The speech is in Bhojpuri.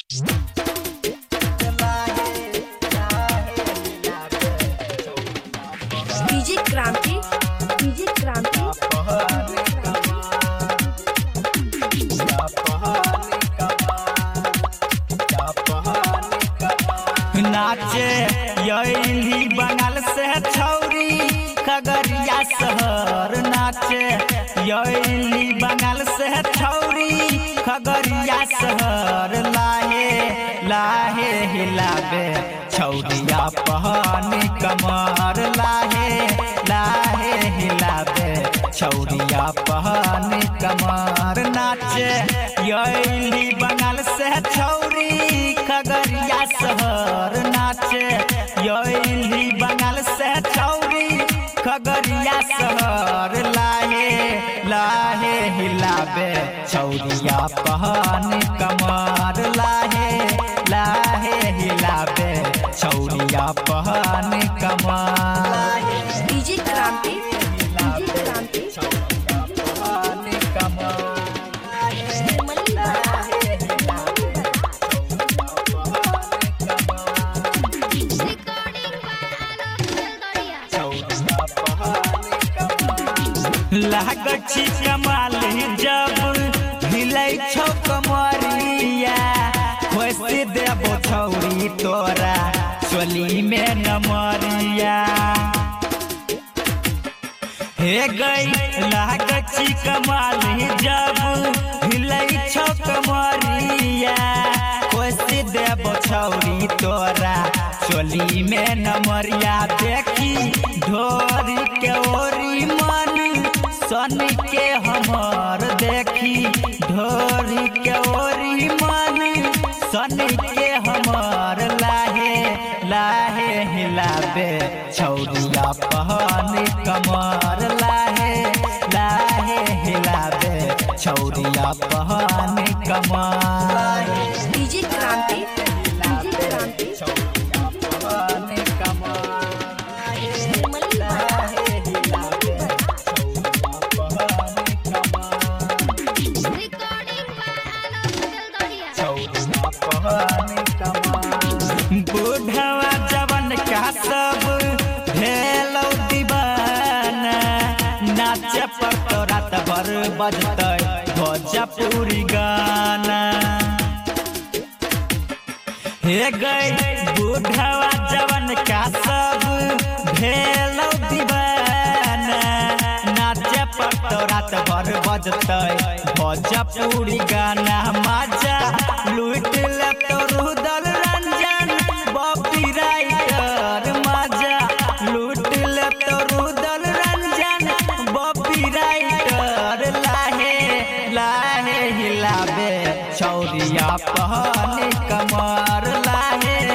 डीजे क्रांति नाचे यही बंगाल से छौरी खगड़िया शहर नाचे यही बंगाल से छौरी खगड़िया शहर लाहे लाहे हिलाबे छौरिया पहनी कमर लाहे लाहे हिलाबे छौरिया पहनी कमर नाचे यही बंगाल से छौरी खगड़िया शहर नाचे यही बंगाल से छौरी खगड़िया शहर लाहे लाहे हिलाबे छौरिया पहनी कमर लाहे लाहे हिलाबे छौरिया पहनी कमर डीजे क्रांति लागछी कमाल जब हिलै छौ कमरिया खुशी देबो छौरी तोरा चोली में नमरिया हे गई लागछी कमाल जब हिलै छौ कमरिया खुशी देबो छौरी तोरा चोली में नमरिया देखी ढोरी के ओरी मन सन के हमर देखी ढोरी के ओरी मन सन के हमर लाहे लाहे हिलाबे छौरिया पहनी कमर लाहे लाहे हिलाबे छौरिया पहनी कमर डीजे क्रांति बुढ़वा जवन का सब भेलौ दीवाना नाचे पर तो रात भर बजतै भोजपुरी गाना हे गई बुढ़वा जवन का सब भेलौ दीवाना नाचे पर तो रात भर बजतै भोजपुरी गाना मजा लूट ले तो रुदल रंजन बॉपी राइटर मजा लूट ले तो रुदल रंजन बॉपी राइटर लाहे लाहे हिलाबे छौरिया पहनी कमर लाहे